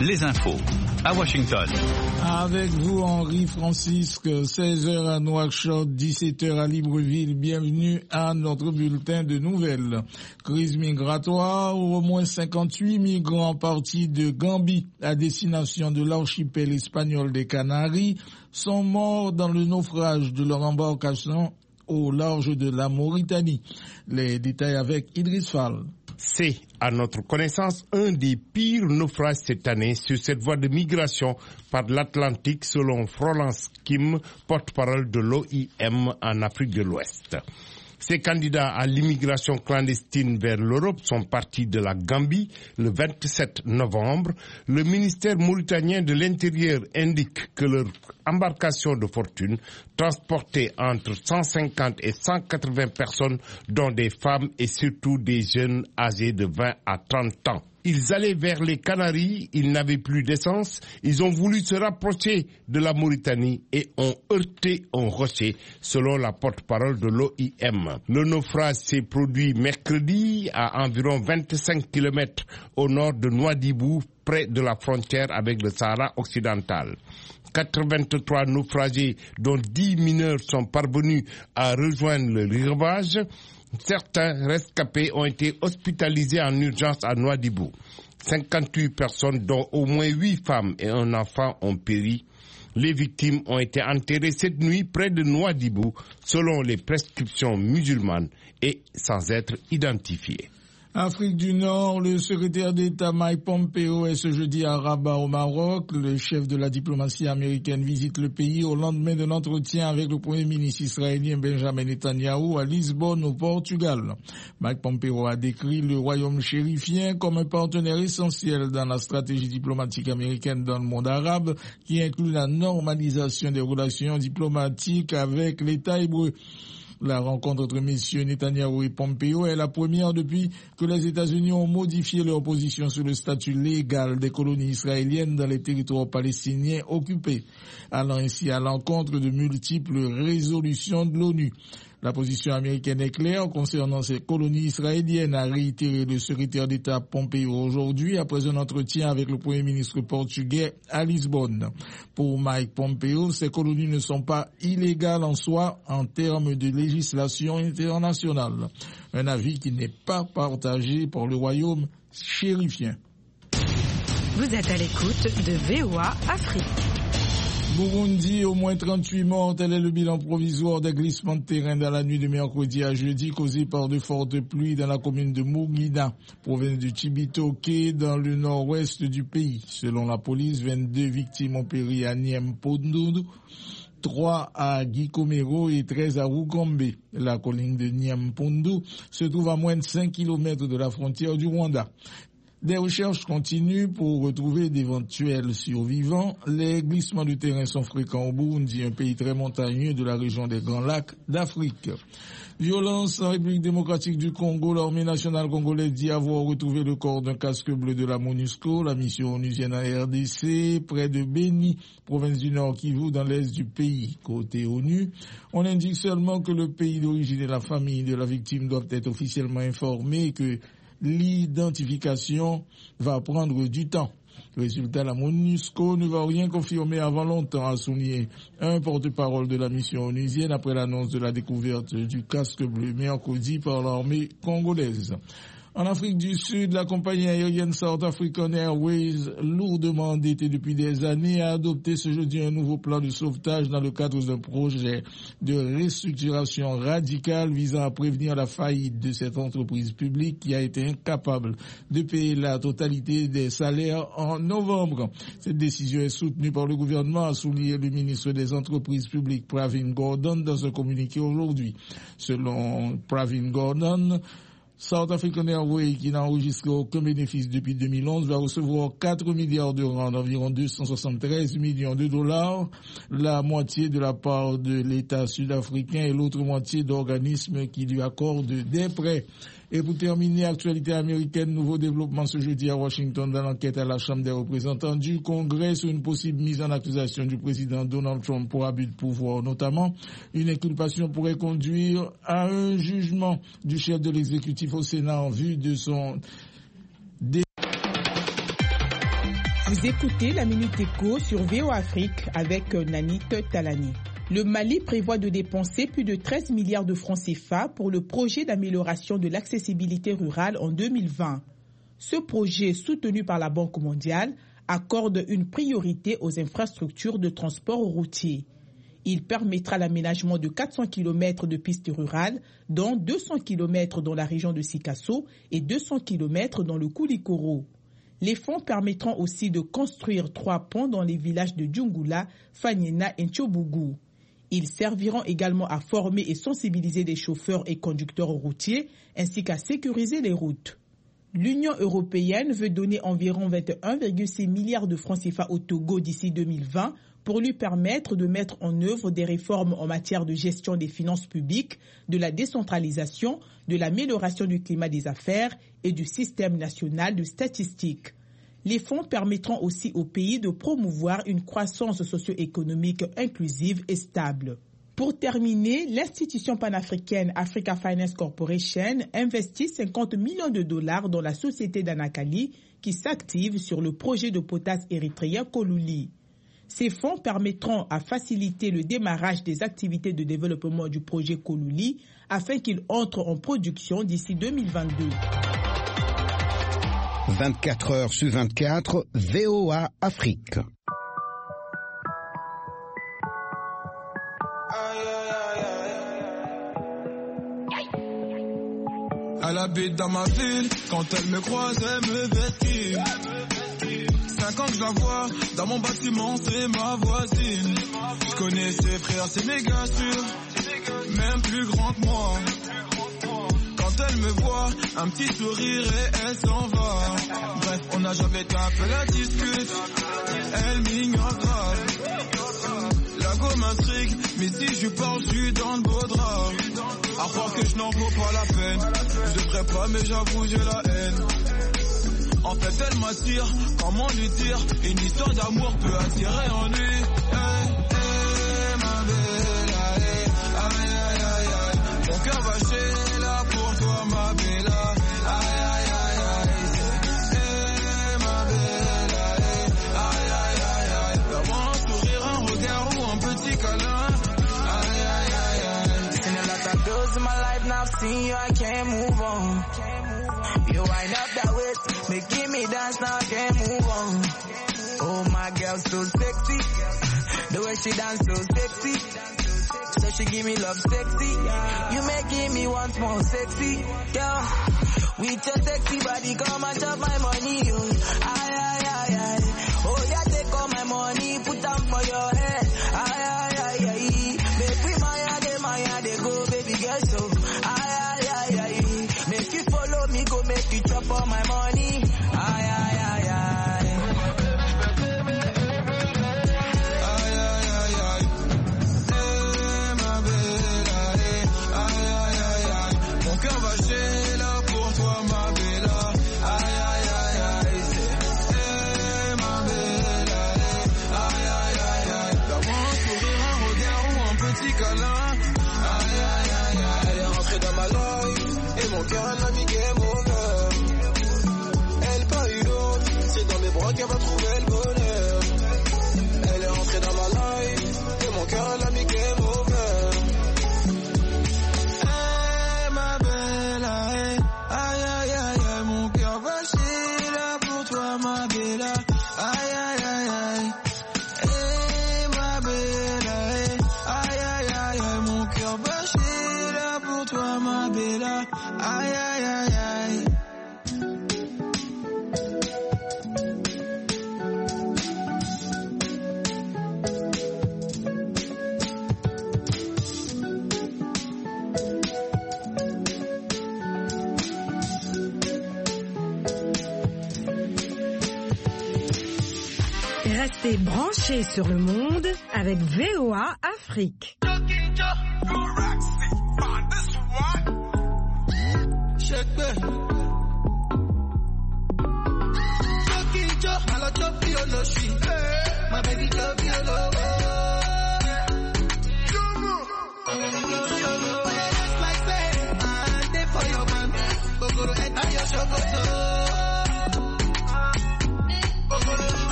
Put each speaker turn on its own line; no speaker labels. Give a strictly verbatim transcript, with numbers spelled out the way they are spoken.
les infos à Washington.
Avec vous, Henri Francisque, seize heures à Nouakchott, dix-sept heures à Libreville. Bienvenue à notre bulletin de nouvelles. Crise migratoire, au moins cinquante-huit migrants partis de Gambie à destination de l'archipel espagnol des Canaries sont morts dans le naufrage de leur embarcation au large de la Mauritanie. Les détails avec Idriss Fall.
C'est, à notre connaissance, un des pires naufrages cette année sur cette voie de migration par l'Atlantique, selon Florence Kim, porte-parole de l'O I M en Afrique de l'Ouest. Ces candidats à l'immigration clandestine vers l'Europe sont partis de la Gambie le vingt-sept novembre. Le ministère mauritanien de l'Intérieur indique que leur embarcation de fortune transportait entre cent cinquante et cent quatre-vingts personnes, dont des femmes et surtout des jeunes âgés de vingt à trente ans. Ils allaient vers les Canaries, ils n'avaient plus d'essence, ils ont voulu se rapprocher de la Mauritanie et ont heurté un rocher, selon la porte-parole de l'O I M. Le naufrage s'est produit mercredi à environ vingt-cinq kilomètres au nord de Nouadhibou, près de la frontière avec le Sahara occidental. quatre-vingt-trois naufragés, dont dix mineurs, sont parvenus à rejoindre le rivage. Certains rescapés ont été hospitalisés en urgence à Nouadhibou. cinquante-huit personnes, dont au moins huit femmes et un enfant, ont péri. Les victimes ont été enterrées cette nuit près de Nouadhibou, selon les prescriptions musulmanes et sans être identifiées.
Afrique du Nord, le secrétaire d'État Mike Pompeo est ce jeudi à Rabat au Maroc. Le chef de la diplomatie américaine visite le pays au lendemain d'un entretien avec le premier ministre israélien Benjamin Netanyahou à Lisbonne au Portugal. Mike Pompeo a décrit le royaume chérifien comme un partenaire essentiel dans la stratégie diplomatique américaine dans le monde arabe, qui inclut la normalisation des relations diplomatiques avec l'État hébreu. La rencontre entre messieurs Netanyahou et Pompeo est la première depuis que les États-Unis ont modifié leur position sur le statut légal des colonies israéliennes dans les territoires palestiniens occupés, allant ainsi à l'encontre de multiples résolutions de l'ONU. La position américaine est claire concernant ces colonies israéliennes, a réitéré le secrétaire d'État Pompeo aujourd'hui après un entretien avec le premier ministre portugais à Lisbonne. Pour Mike Pompeo, ces colonies ne sont pas illégales en soi en termes de législation internationale. Un avis qui n'est pas partagé par le royaume chérifien.
Vous êtes à l'écoute de V O A Afrique.
Burundi, au moins trente-huit morts, tel est le bilan provisoire des glissements de terrain dans la nuit de mercredi à jeudi causés par de fortes pluies dans la commune de Mugina, province du Cibitoke, dans le nord-ouest du pays. Selon la police, vingt-deux victimes ont péri à Niampondoudou, trois à Gikomero et treize à Rukombe. La colline de Niampondoudou se trouve à moins de cinq kilomètres de la frontière du Rwanda. Des recherches continuent pour retrouver d'éventuels survivants. Les glissements de terrain sont fréquents au Burundi, un pays très montagneux de la région des Grands Lacs d'Afrique. Violence en République démocratique du Congo. L'armée nationale congolaise dit avoir retrouvé le corps d'un casque bleu de la MONUSCO, la mission onusienne en R D C, près de Beni, province du Nord Kivu, dans l'est du pays. Côté ONU, on indique seulement que le pays d'origine et la famille de la victime doivent être officiellement informés que l'identification va prendre du temps. Résultat, la MONUSCO ne va rien confirmer avant longtemps, a souligné un porte-parole de la mission onusienne après l'annonce de la découverte du casque bleu mercredi par l'armée congolaise. En Afrique du Sud, la compagnie aérienne South African Airways, lourdement endettée depuis des années, a adopté ce jeudi un nouveau plan de sauvetage dans le cadre d'un projet de restructuration radicale visant à prévenir la faillite de cette entreprise publique qui a été incapable de payer la totalité des salaires en novembre. Cette décision est soutenue par le gouvernement, a souligné le ministre des Entreprises publiques Pravin Gordhan dans un communiqué aujourd'hui. Selon Pravin Gordhan, South African Airways, qui n'a enregistré aucun bénéfice depuis deux mille onze, va recevoir quatre milliards de rands, environ deux cent soixante-treize millions de dollars, la moitié de la part de l'État sud-africain et l'autre moitié d'organismes qui lui accordent des prêts. Et pour terminer, actualité américaine, nouveau développement ce jeudi à Washington dans l'enquête à la Chambre des représentants du Congrès sur une possible mise en accusation du président Donald Trump pour abus de pouvoir, notamment. Une inculpation pourrait conduire à un jugement du chef de l'exécutif au Sénat en vue de son dé...
Vous écoutez la Minute Éco sur V O A Afrique avec Nanit Talani. Le Mali prévoit de dépenser plus de treize milliards de francs C F A pour le projet d'amélioration de l'accessibilité rurale en deux mille vingt. Ce projet, soutenu par la Banque mondiale, accorde une priorité aux infrastructures de transport routier. Il permettra l'aménagement de quatre cents kilomètres de pistes rurales, dont deux cents kilomètres dans la région de Sikasso et deux cents kilomètres dans le Koulikoro. Les fonds permettront aussi de construire trois ponts dans les villages de Djungula, Fanyena et Ntchobougou. Ils serviront également à former et sensibiliser les chauffeurs et conducteurs routiers, ainsi qu'à sécuriser les routes. L'Union européenne veut donner environ vingt et un virgule six milliards de francs C F A au Togo d'ici deux mille vingt pour lui permettre de mettre en œuvre des réformes en matière de gestion des finances publiques, de la décentralisation, de l'amélioration du climat des affaires et du système national de statistiques. Les fonds permettront aussi au pays de promouvoir une croissance socio-économique inclusive et stable. Pour terminer, l'institution panafricaine Africa Finance Corporation investit cinquante millions de dollars dans la société d'Anakali qui s'active sur le projet de potasse érythréen Koluli. Ces fonds permettront à faciliter le démarrage des activités de développement du projet Koluli afin qu'il entre en production d'ici deux mille vingt-deux.
vingt-quatre heures sur vingt-quatre, V O A Afrique.
Elle habite dans ma ville, quand elle me croise, elle me vestit. Cinq ans que je la vois, dans mon bâtiment, c'est ma voisine. Je connais ses frères, c'est méga sûr, même plus grand que moi. Quand elle me voit, un petit sourire et elle s'en va. Bref, on n'a jamais été un peu la discute, elle m'ignore grave. La go m'intrigue, mais si je parle, je suis dans le beau drap. À croire que je n'en vaux pas la peine, je devrais pas mais j'avoue j'ai la haine. En fait elle m'attire, comment lui dire, une histoire d'amour peut attirer en lui. Hey, hey, ma belle, hey, aïe aïe aïe aïe. Mon cœur va chez là pour toi ma belle, aïe aïe aïe aïe. Hey, ma belle, hey, aïe aïe aïe aïe. D'avoir un sourire, un regard ou un petit câlin. Aïe aïe aïe aïe.
Seen a lot of girls in my life, now I've seen you, I can't move on. You wind up that waist, make give me dance, now I can't move on. Oh my girl, so sexy, the way she dance so sexy. So she give me love sexy, you making me want more sexy. Yeah, with your sexy body, come and chop my money. Oh, aye aye aye aye. Oh yeah, take all my money, put them for your head. Aye aye aye aye. Make we maya de maya de go, baby girl. So aye aye aye aye. Make you follow me, go make you chop all my money. Aye aye aye aye.
Aïe aïe aïe aïe. Eh ma belle, aïe aïe aïe aïe aïe. Mon cœur va chez là pour toi ma belle. Aïe aïe aïe aïe. Eh ma belle, aïe aïe aïe aïe. D'avoir un sourire, un regard ou un petit câlin. Aïe aïe aïe aïe. Elle est rentrée dans ma life et mon cœur a mis game over. Elle pas eu d'autre, c'est dans mes bras qu'elle va trouver le bonheur. Elle est rentrée dans ma life et mon cœur a mis game over. Hey ma belle, aïe aïe aïe aïe, mon cœur va chier là pour toi ma belle. Aïe aïe aïe aïe. Hey ma belle, aïe aïe aïe aïe, mon cœur va chier là pour toi ma belle. Aïe aïe aïe aïe.
Restez branchés sur le monde avec V O A Afrique.
Talking to Rolex.